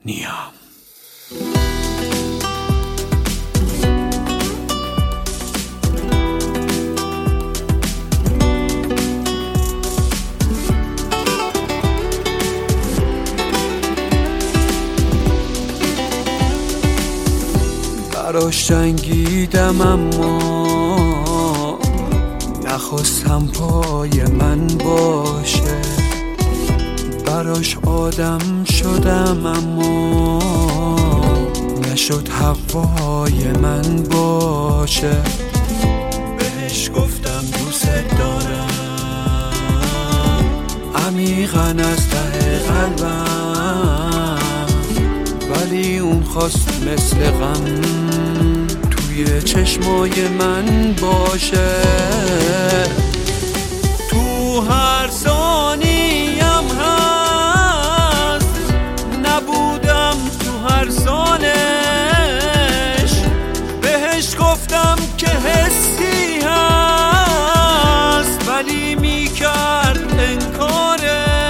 نیام. براش جنگیدم اما نخواستم پای من باشه، براش آدم شدم اما نشد هوای من باشه. بهش گفتم دوست دارم عمیقاً از ته قلبم، ولی اون خواست مثل غم توی چشمای من باشه. تو هر ثانیم هست نبودم تو هر سالش، بهش گفتم که حسی هست ولی میکرد انکارش.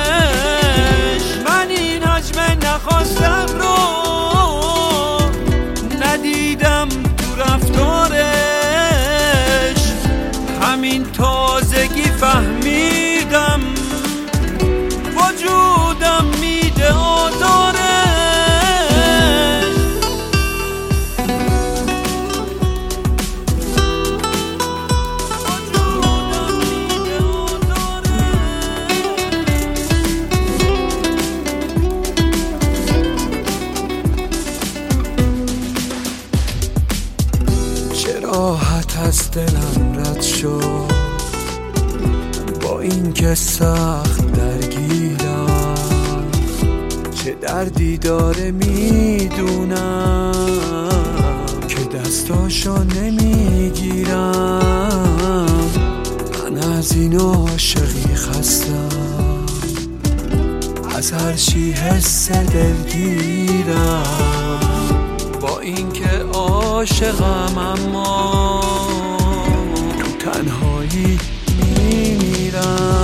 من این حجم نخواستم رو ندیدم تو رفتارش، همین تازگی فهمیدم وجودم میده آزارش. چه راحت از دلم رد شد با این که سخت درگیرم، چه دردی داره میدونم که دستاشو نمیگیرم. من از این عاشقی خستم، از هر چی حس دلگیرم، با این که عاشقم اما تو تنهایی میمیرم.